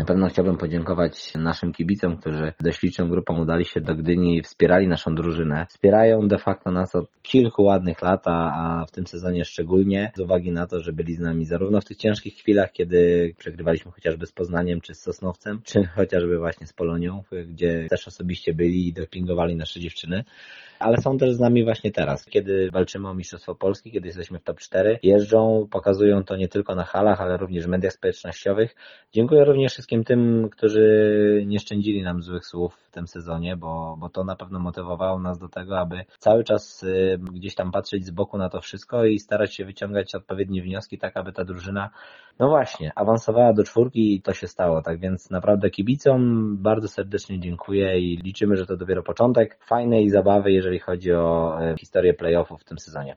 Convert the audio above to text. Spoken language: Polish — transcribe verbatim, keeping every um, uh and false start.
Na pewno chciałbym podziękować naszym kibicom, którzy dość liczną grupą udali się do Gdyni i wspierali naszą drużynę. Wspierają de facto nas od kilku ładnych lat, a w tym sezonie szczególnie, z uwagi na to, że byli z nami zarówno w tych ciężkich chwilach, kiedy przegrywaliśmy chociażby z Poznaniem czy z Sosnowcem, czy chociażby właśnie z Polonią, gdzie też osobiście byli i dopingowali nasze dziewczyny. Ale są też z nami właśnie teraz, kiedy walczymy o Mistrzostwo Polski, kiedy jesteśmy w top cztery. Jeżdżą, pokazują to nie tylko na halach, ale również w mediach społecznościowych. Dziękuję również wszystkim tym, którzy nie szczędzili nam złych słów w tym sezonie, bo, bo to na pewno motywowało nas do tego, aby cały czas y, gdzieś tam patrzeć z boku na to wszystko i starać się wyciągać odpowiednie wnioski, tak aby ta drużyna, no właśnie, awansowała do czwórki i to się stało. Tak więc naprawdę kibicom bardzo serdecznie dziękuję i liczymy, że to dopiero początek fajnej zabawy, jeżeli chodzi o historię playoffów w tym sezonie.